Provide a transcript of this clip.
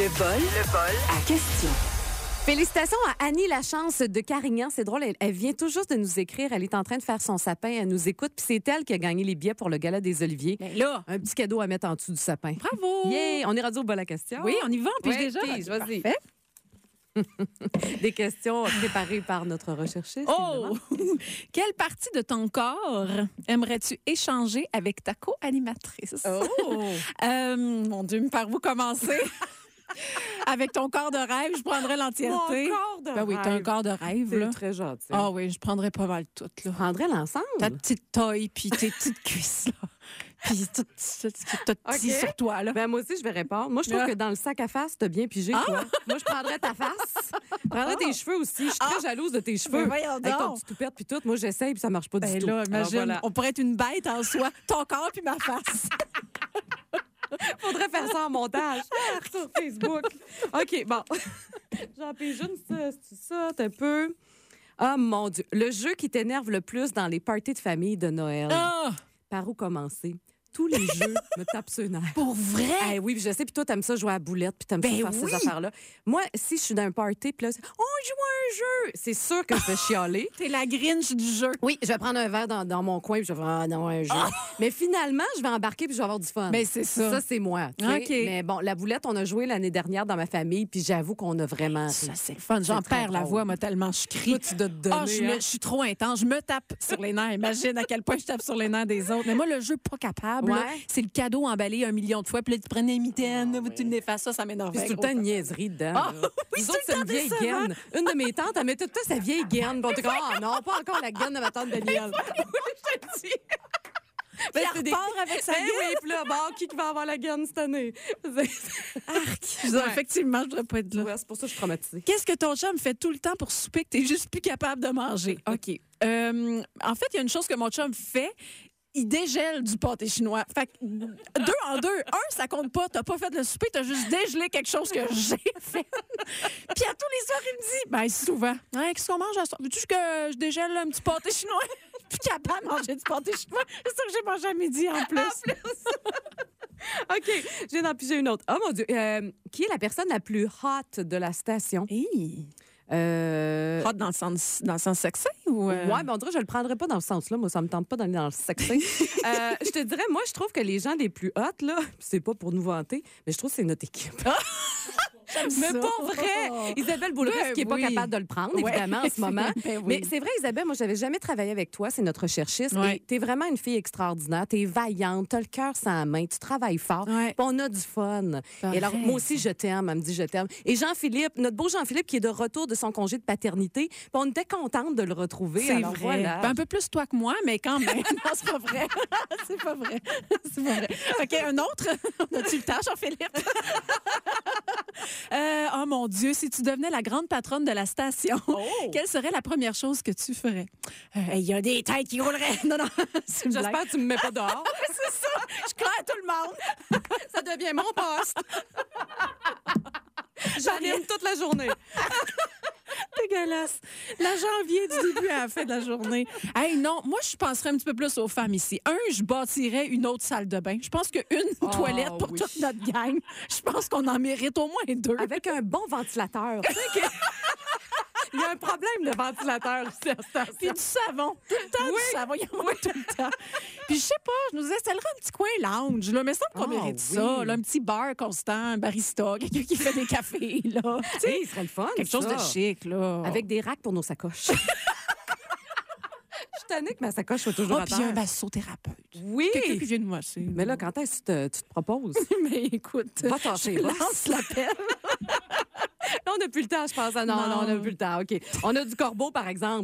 Le bol à question. Félicitations à Annie Lachance de Carignan. C'est drôle, elle vient tout juste de nous écrire. Elle est en train de faire son sapin. Elle nous écoute. Puis c'est elle qui a gagné les billets pour le Gala des Oliviers. Ben là, Un petit cadeau à mettre en dessous du sapin. bravo! Yeah! On est rendu au bol à question. Oui, on y va, puis Ouais, déjà. pige, vas-y. Parfait. Des questions préparées par notre recherchiste. Oh! Quelle partie de ton corps aimerais-tu échanger avec ta co-animatrice? Oh! Mon Dieu, par où commencer? Avec ton corps de rêve, je prendrais l'entièreté. Mon corps de Ben oui, t'as un rêve. corps de rêve, C'est là. très gentil. Ah oui, je prendrais pas mal tout, là. Prendrais l'ensemble? Ta petite taille, puis tes petites cuisses, là. Puis tout ce qui est petit OK. sur toi, là. Ben moi aussi, je vais répondre. Moi, je trouve que dans le sac à face, t'as bien pigé, toi. Moi, je prendrais ta face. Je prendrais tes cheveux aussi. Je suis très jalouse de tes cheveux. Ben voyons Avec ton donc. petit toupette puis tout. Moi, j'essaye puis ça marche pas du Ben tout. là, imagine, Alors, voilà. on pourrait être une bête en soi. Ton corps puis ma face. Faudrait faire ça en montage sur Facebook. OK, bon. J'en pige une, c'est ça, t'as un peu. Ah, mon Dieu. Le jeu qui t'énerve le plus dans les parties de famille de Noël. Ah! Par où commencer? Tous les jeux me tapent sur les nerfs. Pour vrai? Eh oui, puis je sais, puis toi, t'aimes ça jouer à la boulette, puis t'aimes Ben ça faire oui. ces affaires-là. Moi, si je suis dans un party, puis là, on joue à un jeu, c'est sûr que je vais chialer. T'es la Grinch du jeu. Oui, je vais prendre un verre dans mon coin, puis je vais faire, ah non, un jeu. Mais finalement, je vais embarquer, puis je vais avoir du fun. Ben, c'est ça. Ça, c'est moi. tu sais. OK. Mais bon, la boulette, on a joué l'année dernière dans ma famille, puis j'avoue qu'on a vraiment. Ça, c'est le fun. J'en très perds la drôle. voix, moi, tellement je crie. Toi, tu dois te donner, Ah, je hein? suis trop intense. Je me tape sur les nerfs. Imagine à quel point je tape sur les nerfs des autres. Mais moi, le jeu pas capable, là, Ouais. c'est le cadeau emballé 1 million de fois. Puis là, tu prenais une mitaine, tu me défasses ça m'énerve. Puis c'est tout le temps une niaiserie dedans. Ah, là. oui, Nous c'est autres, tout c'est le une temps vieille décevant. gaine. Une de mes tantes, elle met tout le temps sa vieille gaine. Bon, t'es comme, ah non, pas encore la gaine de ma tante Danielle. Je te dis. Ben, elle repart avec sa Ben gaine. oui, puis là, bon, qui va avoir la gaine cette année? Effectivement, je devrais pas être là. Ouais, c'est pour ça que je suis traumatisée. Qu'est-ce que ton chum fait tout le temps pour souper que t'es juste plus capable de manger? OK. En fait, il y a une chose que mon chum fait. Il dégèle du pâté chinois. Fait que 2 en 2. 1, ça compte pas. T'as pas fait le souper, t'as juste dégelé quelque chose que j'ai fait. Puis à tous les soirs, il me dit, ben souvent, hein, qu'est-ce qu'on mange à soir? Veux-tu que je dégèle un petit pâté chinois? Je suis plus capable de manger du pâté chinois. C'est ça que j'ai mangé à midi en plus. OK, je viens d'en piger une autre. Oh mon Dieu. Qui est la personne la plus hot de la station? Hey. Hot Hot dans le sens sexy ou... Ouais, mais on dirait que je le prendrais pas dans le sens-là. Moi, ça me tente pas d'aller dans le sexy. Je te dirais, moi, je trouve que les gens les plus hot, là, c'est pas pour nous vanter, mais je trouve que c'est notre équipe. Mais ça. pas vrai! Isabelle Boulris, Ben qui est pas oui. capable de le prendre, Ouais. évidemment, en ce moment. Ben oui. Mais c'est vrai, Isabelle, moi, j'avais jamais travaillé avec toi. C'est notre recherchiste. Ouais. Et t'es vraiment une fille extraordinaire. T'es vaillante. T'as le cœur sans la main. Tu travailles fort. Ouais. Puis on a du fun. T'as Et alors, raison. moi aussi, je t'aime. Elle me dit, je t'aime. Et Jean-Philippe, notre beau Jean-Philippe, qui est de retour de son congé de paternité. Puis on était contente de le retrouver. C'est Alors, vrai. voilà. Ben, un peu plus toi que moi, mais quand même. Non, c'est pas vrai. C'est pas vrai. C'est pas vrai. OK, un autre. As-tu le temps, Jean-Philippe? Oh mon Dieu, si tu devenais la grande patronne de la station, quelle serait la première chose que tu ferais? Il y a des têtes qui rouleraient. Non, non, c'est une blague. J'espère que tu me mets pas dehors. C'est ça. Je crois à tout le monde. Ça devient mon poste. J'anime toute la journée. Dégueulasse. La janvier du début à la fin de la journée. Hey, non, moi, je penserais un petit peu plus aux femmes ici. Je bâtirais une autre salle de bain. Je pense qu'une toilette pour oui. toute notre gang, je pense qu'on en mérite au moins 2. Avec un bon ventilateur. Tu sais que- Il y a un problème de ventilateur ici à la Puis station. du savon. Tout le temps, du savon. Il y en a tout le temps. Puis je sais pas, je nous installerais un petit coin lounge. Là. Mais ça me semble qu'on Ah, mérite oui. ça. Là, un petit bar constant, un barista, quelqu'un qui fait des cafés. Là. Tu sais, Hey, il serait le fun. quelque chose ça. de chic. Là. Avec des racks pour nos sacoches. Je suis tannée que ma sacoche soit toujours à puis il y a un terre. massothérapeute. Oui. Quelqu'un qui vient de masser. Mais là, quand est-ce que tu te proposes? Mais écoute, Va tâcher. lance l'appel. Là, on n'a plus le temps, je pense. Ah, non, on n'a plus le temps. OK. On a du corbeau, par exemple.